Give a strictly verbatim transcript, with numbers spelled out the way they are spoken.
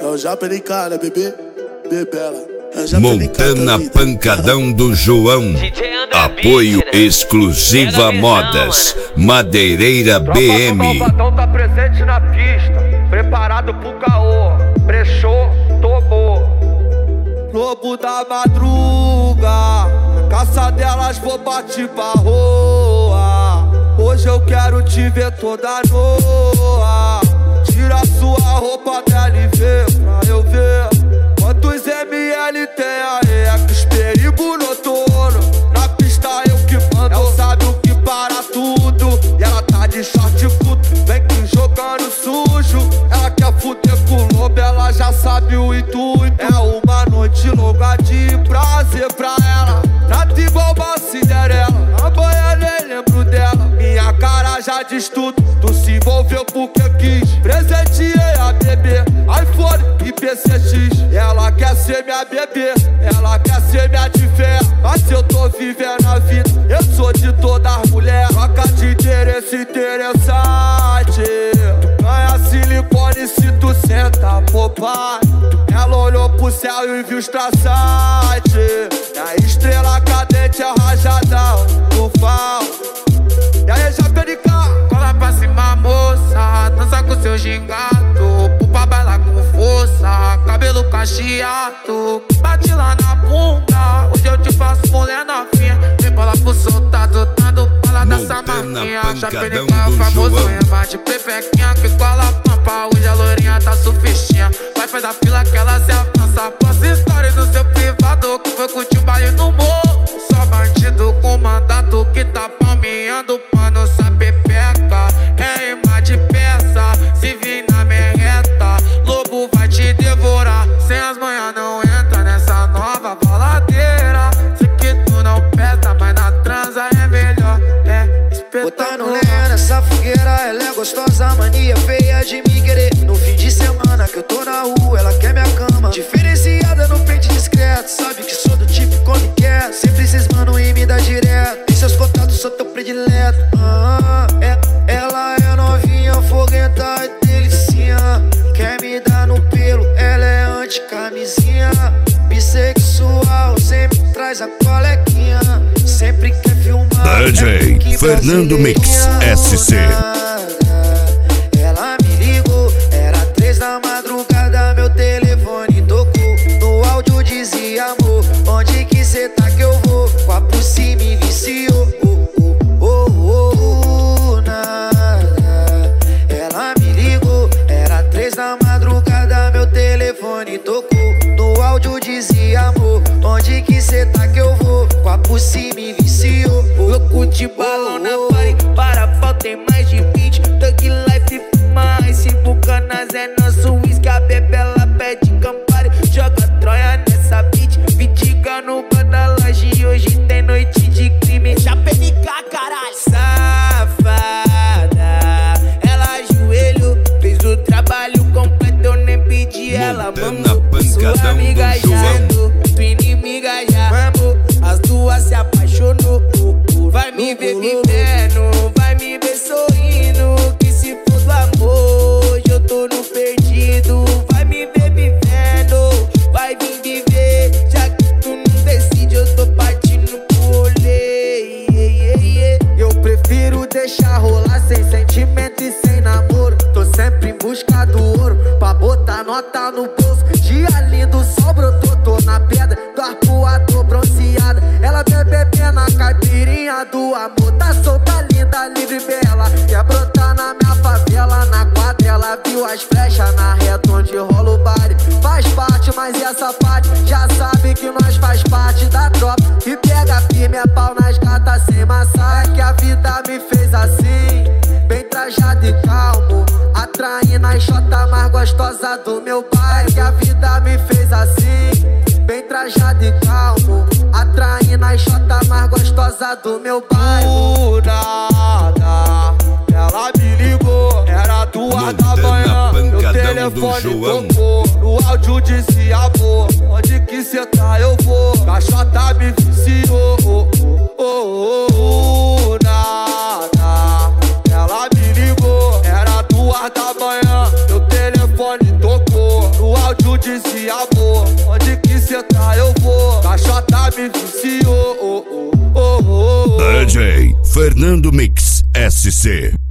É o Japericá, bebê, bebela. Montana Pancadão do João. Apoio Exclusiva Modas. Madeireira B M. Malvadão tá presente na pista, preparado pro caô. Brechou, tomou. Lobo da madruga, caça delas vou bater pra rua. Hoje eu quero te ver toda noa. Tira sua roupa dela e vê pra eu ver quantos ml tem aí. É que os perigo noturno, na pista eu que mando. É o sábio que para tudo, e ela tá de short curto. Vem que jogando sujo, ela quer fuder com o lobo, ela já sabe o intuito. É uma noite longa de prazer pra ela, trata igual uma Cinderela. A banha nem lembro dela, minha cara já diz tudo. Tu se envolveu porque quis, presenteei a bebê, iPhone e P C X. Ela quer ser minha bebê, ela quer ser minha de fé. Mas eu tô vivendo a vida, eu sou de todas as mulheres. Troca de interesse interessante. Tu ganha silicone se tu senta, pô pai. Ela olhou pro céu e viu os traçantes. A estrela cadente é rajadão do fal. E aí, Japericá? Cola pra cima, moça, dança com seu gingado. Pupa baila com força, cabelo cacheado. Bate lá na bunda, hoje eu te faço mulher novinha. Vem bola pro soldado, dando bala dessa maminha. Japericá, o famoso é bate pepequinha que cola pampa. Hoje a lourinha tá sufistinha. Vai fazer a fila que ela se avança. Posta história no seu privado que foi curtir o baile no morro. Só bandido com mandato que tá palmeando pano, sabe peca. É imã de peça, se vir na merreta, lobo vai te devorar. Sem as manhãs não entra nessa nova baladeira. Sei que tu não pesa, mas na transa é melhor. É espetacular. Botando lenha nessa fogueira, ela é gostosa, mania feia de me querer. No fim de semana que eu tô na rua, ela quer minha cama. Diferenciada no pente discreto, sabe que sou do tipo come quer. Sempre cismando e me dá direto. Em seus contatos sou teu predileto. Ah, é, ela é novinha, foguenta e delicinha. Quer me dar no pelo, ela é anti-camisinha. Bissexual, sempre traz a colequinha. Sempre quer filmar. D J Fernando Mix S C. Ela me ligou, era três da madrugada, meu telefone tocou. No áudio dizia amor, onde que cê tá que eu vou? Com a por cima me viciou. Oh, oh, oh, oh, nada. Ela me ligou, era três da madrugada, meu telefone tocou. No áudio dizia amor, onde que cê tá que eu vou? Com a por cima me viciou. Louco de balão na party, para pau tem mais de vinte. Thug life, mais se bucanas é nosso whisky. A bebê ela pede Campari, joga Troia nessa beat. Vitiga no bar da loja e hoje tem noite de crime. Japericá, caralho. Safada, ela ajoelho, fez o trabalho completo, eu nem pedi. Ela mamou, sua amiga já andou, tua inimiga já mamou. As duas se apaixonou. Vai me ver vivendo, vai me ver sorrindo. Que se for do amor, hoje eu tô no perdido. Vai me ver vivendo, vai vir viver. Já que tu não decide, eu tô partindo pro rolê. Eu prefiro deixar rolar sem sentimento e sem namoro. Tô sempre em busca do ouro, pra botar nota no bolso. Dia lindo, sol brotou, tô na pedra do arpoador bronzeada. Ela bebe na caipirinha do amor. Tá solta, linda, livre, bela. Quer brotar na minha favela, na quadra ela viu as flechas. Na reta onde rola o baile, faz parte, mas essa parte já sabe que nós faz parte da tropa. Que pega firme, é pau nas gatas sem massagem. É que a vida me fez assim, bem trajado e calmo, atraindo a xota mais gostosa do meu pai. É que a vida me fez assim, bem trajado e calmo, atraindo a xota mais gostosa do meu bairro. Nada, ela me ligou, era duas da manhã, meu telefone tocou. No áudio dizia amor, onde que cê tá eu vou. A xota me viciou. Oh, oh, oh, oh, nada, ela me ligou, era duas da manhã, meu telefone tocou. oh. No áudio dizia amor, onde que cê tá eu vou. Caixota me viciou, oh, oh, oh, oh. D J Fernando Mix S C.